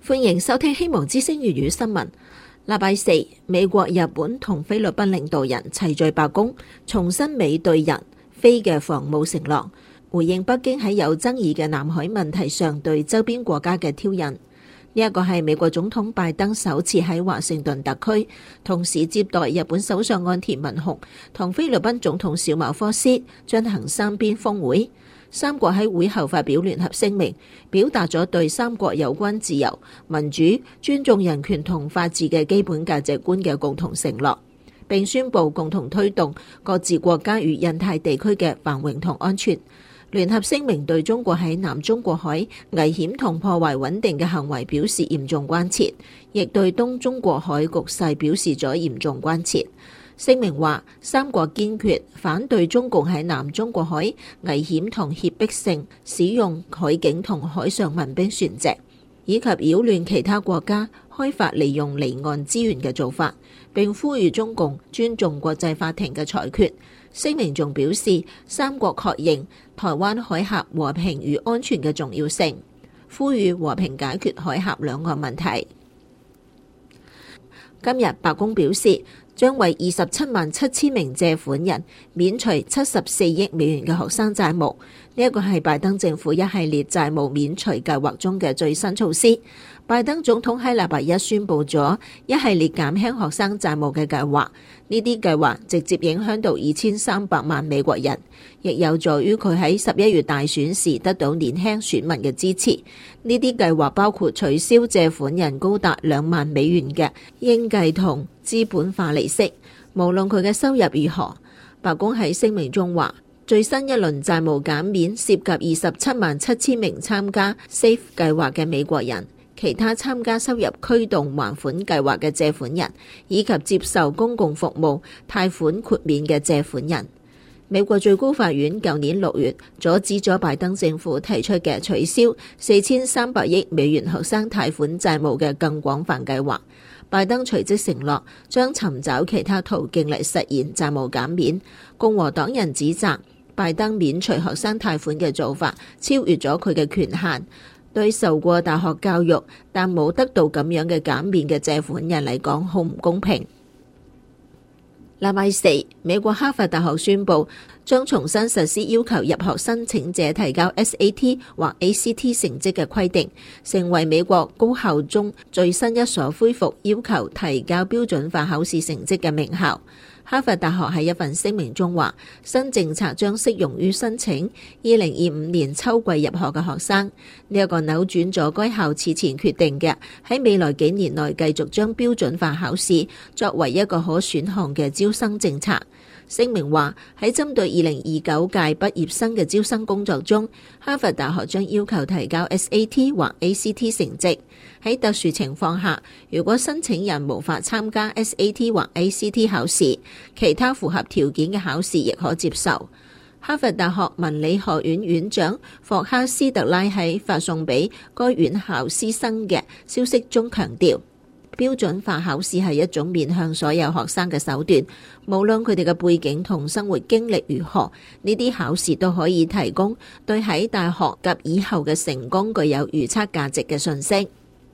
歡迎收聽希望之聲粵語新聞。禮拜四，美國、日本同菲律賓領導人齊聚白宮，重申美對人非嘅防務承諾，回應北京喺有爭議嘅南海問題上對周邊國家嘅挑釁。呢一個係美國總統拜登首次喺華盛頓特區，同時接待日本首相岸田文雄同菲律賓總統小馬科斯進行三邊峰會。三國喺會後發表聯合聲明，表達咗對三國有關自由、民主、尊重人權同法治嘅基本價值觀嘅共同承諾，並宣布共同推動各自國家與印太地區嘅繁榮同安全。聯合聲明對中國喺南中國海危險同破壞穩定嘅行為表示嚴重關切，亦對東中國海局勢表示咗嚴重關切。聲明話，三國堅決反對中共喺南中國海危險同脅迫性使用海警同海上民兵船隻，以及擾亂其他國家開發利用離岸資源嘅做法，並呼籲中共尊重國際法庭嘅裁決。聲明仲表示，三國確認台灣海峽和平與安全嘅重要性，呼籲和平解決海峽兩岸問題。今日白宮表示，將為277000名借款人免除74億美元嘅學生債務，呢一個係拜登政府一系列債務免除計劃中嘅最新措施。拜登總統喺禮拜一宣布咗一系列減輕學生債務嘅計劃，呢啲計劃直接影響到2300萬美國人，亦有助於佢喺11月大選時得到年輕選民嘅支持。呢啲計劃包括取消借款人高達2萬美元嘅應計同資本化利息，無論佢嘅收入如何。白宮喺聲明中話，最新一輪債務減免涉及277000名參加 SAFE 計劃嘅美國人，其他參加收入驅動還款計劃嘅借款人，以及接受公共服務貸款豁免嘅借款人。美國最高法院舊年6月阻止咗拜登政府提出嘅取消4300億美元學生貸款債務嘅更廣泛計劃。拜登隨即承諾將尋找其他途徑嚟實現債務減免。共和黨人指責拜登免除學生貸款嘅做法超越咗佢嘅權限，對受過大學教育但冇得到咁樣嘅減免嘅借款人嚟講好唔公平。禮拜四，美國哈佛大學宣布將重新實施要求入學申請者提交 SAT 或 ACT 成績嘅規定，成為美國高校中最新一所恢復要求提交標準化考試成績嘅名校。哈佛大學喺一份聲明中話，新政策將適用於申請2025年秋季入學嘅學生。呢一個扭轉咗該校此前決定嘅喺未來幾年內繼續將標準化考試作為一個可選項嘅招生政策。聲明話，喺針對2029屆畢業生嘅招生工作中，哈佛大學將要求提交 SAT 或 ACT 成績。喺特殊情況下，如果申請人無法參加 SAT 或 ACT 考試，其他符合條件嘅考試亦可接受。哈佛大學文理學院院長霍克斯特拉喺發送俾該院校師生嘅消息中強調，標準化考試係一種面向所有學生嘅手段，無論佢哋嘅背景同生活經歷如何，呢啲考試都可以提供對喺大學及以後嘅成功具有預測價值嘅信息。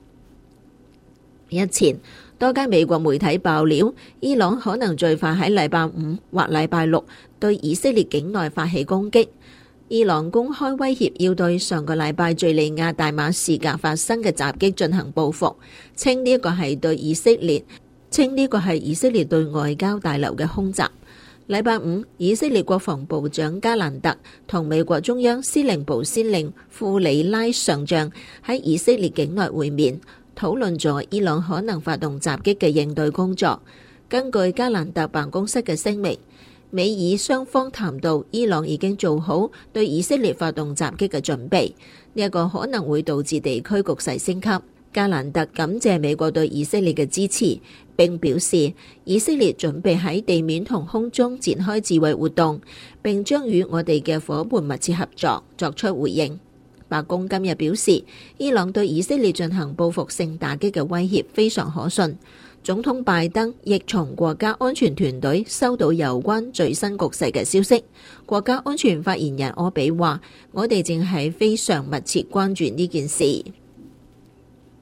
日前，多間美國媒體爆料，伊朗可能最快喺禮拜五或禮拜六對以色列境內發起攻擊。伊朗公開威脅要對上個禮拜敘利亞大馬士革發生嘅襲擊進行報復，稱呢個係以色列對外交大樓嘅空襲。禮拜五，以色列國防部長加蘭特同美國中央司令部司令庫里拉上將喺以色列境內會面，討論咗伊朗可能發動襲擊嘅應對工作。根據加蘭特辦公室嘅聲明，美以雙方談到伊朗已經做好對以色列發動襲擊嘅準備，呢一個可能會導致地區局勢升級。加蘭特感謝美國對以色列嘅支持，並表示以色列準備喺地面同空中展開自衛活動，並將與我哋嘅夥伴密切合作，作出回應。白宮今日表示，伊朗對以色列進行報復性打擊嘅威脅非常可信。總統拜登亦從國家安全團隊收到有關最新局勢嘅消息。國家安全發言人柯比話，我哋正係非常密切關注呢件事。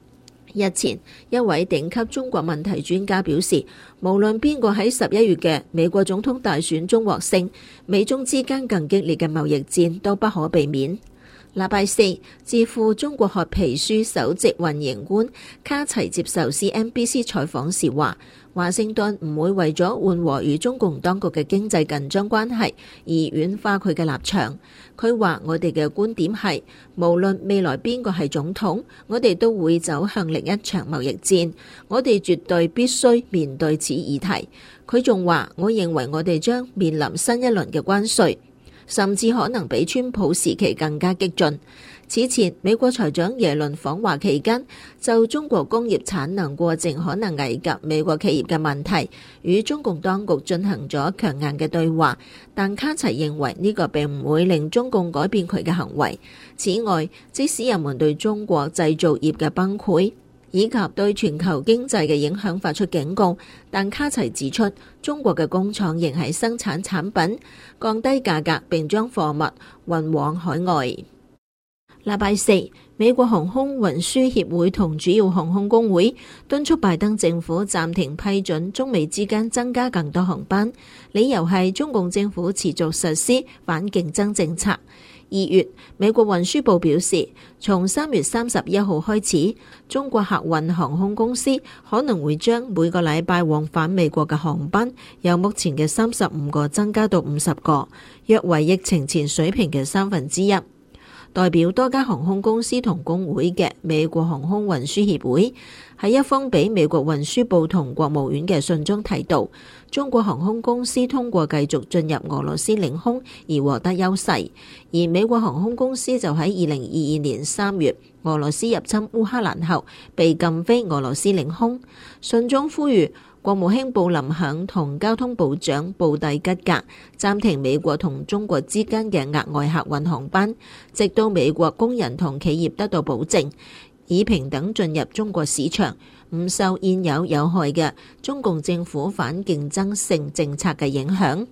日前，一位頂級中國問題專家表示，無論邊個喺11月嘅美國總統大選中獲勝，美中之間更激烈嘅貿易戰都不可避免。禮拜四，智庫中國學皮書首席運營官卡齊接受 CNBC 採訪時話，華盛頓唔會為咗緩和與中共當局嘅經濟緊張關係而軟化佢嘅立場。佢話：我哋嘅觀點係，無論未來邊個係總統，我哋都會走向另一場貿易戰。我哋絕對必須面對此議題。佢仲話：我認為我哋將面臨新一輪嘅關稅，甚至可能比川普時期更加激進。此前，美國財長耶倫訪華期間，就中國工業產能過剩可能危及美國企業嘅問題，與中共當局進行咗強硬嘅對話。但卡齊認為呢個並唔會令中共改變佢嘅行為。此外，即使人們對中國製造業嘅崩潰以及對全球經濟嘅影響發出警告，但卡齊指出，中國嘅工廠仍係生產產品，降低價格並將貨物運往海外。禮拜四，美國航空運輸協會同主要航空工會敦促拜登政府暫停批准中美之間增加更多航班，理由係中共政府持續實施反競爭政策。2月，美國運輸部表示，從3月31號開始，中國客運航空公司可能會將每個禮拜往返美國嘅航班由目前嘅35個增加到50個，約為疫情前水平嘅1/3。代表多家航空公司同工會嘅美國航空運輸協會喺一封俾美國運輸部同國務院嘅信中提到，中國航空公司通過繼續進入俄羅斯領空而獲得優勢，而美國航空公司就喺2022年3月俄羅斯入侵烏克蘭後被禁飛俄羅斯領空。信中呼籲國務卿布林肯同交通部長布蒂吉格暫停美國同中國之間嘅額外客運航班，直到美國工人同企業得到保證，以平等進入中國市場，唔受現有有害嘅中共政府反競爭性政策嘅影響。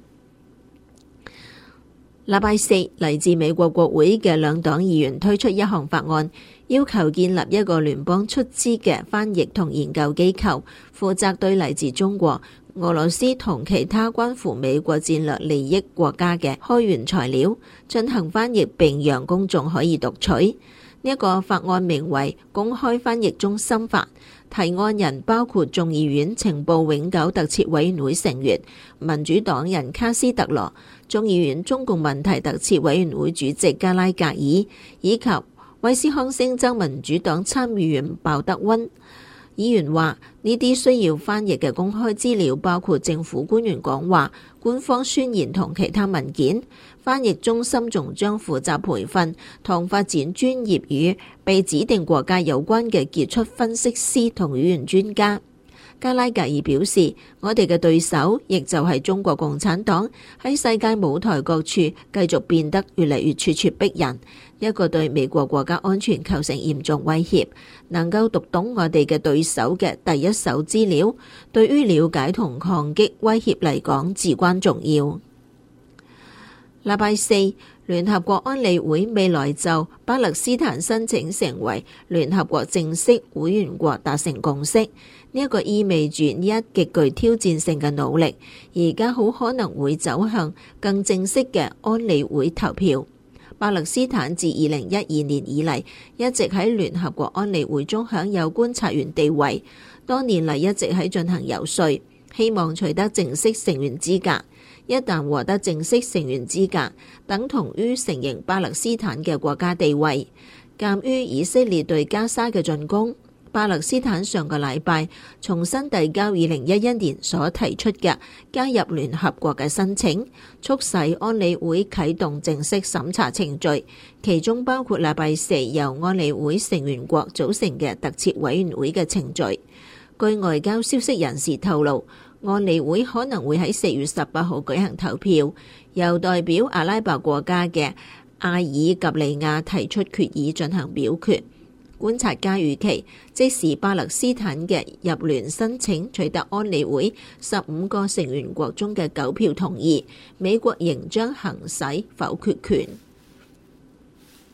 禮拜四，嚟自美國國會嘅兩黨議員推出一項法案，要求建立一個聯邦出資嘅翻譯同研究機構，負責對嚟自中國、俄羅斯同其他關乎美國戰略利益國家嘅開源材料進行翻譯，並讓公眾可以讀取。呢一個法案名為《公開翻譯中心法》，提案人包括眾議院情報永久特設委員會成員民主黨人卡斯特羅、眾議院中共問題特設委員會主席加拉格爾，以及威斯康星州民主黨參議員鮑德溫。議員話，呢啲需要翻譯嘅公開資料包括政府官員講話、官方宣言同其他文件。翻譯中心仲將負責培訓同發展專業與被指定國家有關嘅傑出分析師同語言專家。加拉格爾表示，我哋嘅對手，亦就係中國共產黨，喺世界舞台各處繼續變得越嚟越咄咄逼人，一個對美國國家安全構成嚴重威脅。能夠讀懂我哋嘅對手嘅第一手資料，對於了解同抗擊威脅嚟講至關重要。禮拜四，聯合國安理會未來就巴勒斯坦申請成為聯合國正式會員國達成共識，呢一個意味住呢一極具挑戰性嘅努力，而家好可能會走向更正式嘅安理會投票。巴勒斯坦自2012年以嚟一直喺聯合國安理會中享有觀察員地位，多年嚟一直喺進行游說，希望取得正式成員資格。一旦獲得正式成員資格，等同於承認巴勒斯坦嘅國家地位。鑑於以色列對加沙嘅進攻，巴勒斯坦上個禮拜重新遞交2011年所提出嘅加入聯合國嘅申請，促使安理會啟動正式審查程序，其中包括禮拜四由安理會成員國組成嘅特設委員會嘅程序。據外交消息人士透露，安理會可能會喺4月18號舉行投票，由代表阿拉伯國家嘅阿爾及利亞提出決議進行表決。觀察家預期，即使巴勒斯坦嘅入聯申請取得安理會15個成員國中嘅9票同意，美國仍將行使否決權。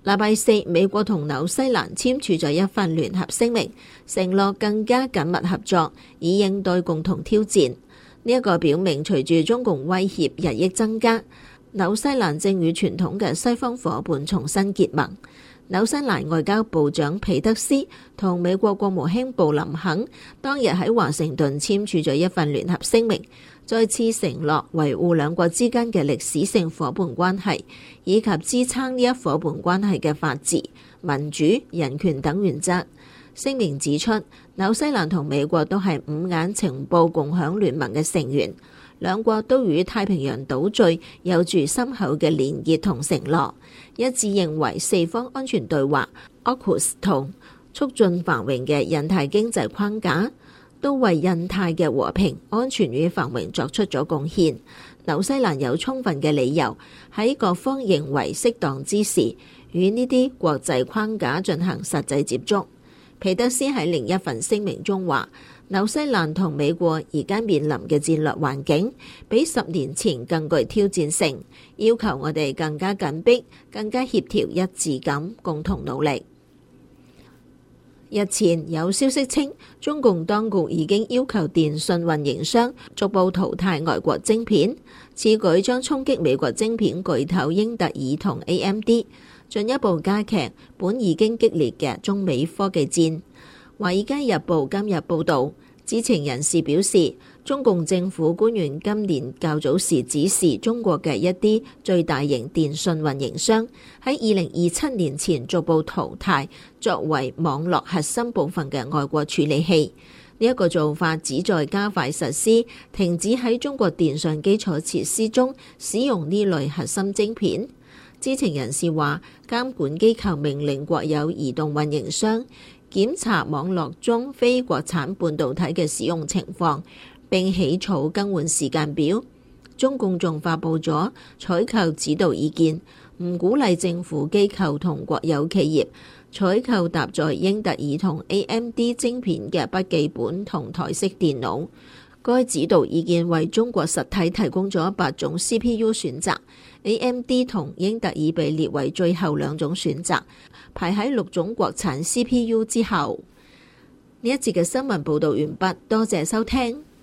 禮拜四，美國同紐西蘭簽署咗一份聯合聲明，承諾更加緊密合作，以應對共同挑戰。呢一個表明，隨住中共威脅日益增加，紐西蘭正與傳統嘅西方夥伴重新結盟。紐西蘭外交部長皮德斯同美國國務卿布林肯當日喺華盛頓簽署咗一份聯合聲明，再次承諾維護兩國之間嘅歷史性夥伴關係，以及支撐呢一夥伴關係嘅法治、民主、人權等原則。聲明指出，紐西蘭同美國都係五眼情報共享聯盟嘅成員，兩國都與太平洋島嶼有住深厚嘅連結同承諾，一致認為四方安全對話、AUKUS 同促進繁榮嘅印太經濟框架都為印太嘅和平、安全與繁榮作出咗貢獻。紐西蘭有充分嘅理由喺各方認為適當之時，與呢啲國際框架進行實際接觸。皮德斯喺另一份聲明中話，紐西蘭同美國而家面臨嘅戰略環境比10年前更具挑戰性，要求我哋更加緊迫、更加協調一致咁共同努力。日前有消息稱，中共當局已經要求電信運營商逐步淘汰外國晶片，此舉將衝擊美國晶片巨頭英特爾同 AMD， 進一步加劇本已經激烈嘅中美科技戰。華爾街日報今日報導，知情人士表示，中共政府官員今年較早時指示中國嘅一啲最大型電信運營商喺2027年前逐步淘汰作為網絡核心部分嘅外國處理器。呢一個做法旨在加快實施停止喺中國電信基礎設施中使用呢類核心晶片。知情人士話，監管機構命令國有移動運營商檢查網絡中非國產半導體嘅使用情況，並起草更換時間表。中共仲發布咗採購指導意見，唔鼓勵政府機構同國有企業採購搭載英特爾同 AMD 晶片嘅筆記本同台式電腦。該指導意見為中國實體提供咗8種 CPU 選擇， AMD 同英特爾被列為最後2種選擇，排喺6種國產 CPU 之後。呢一節嘅新聞報導完畢，多謝收聽。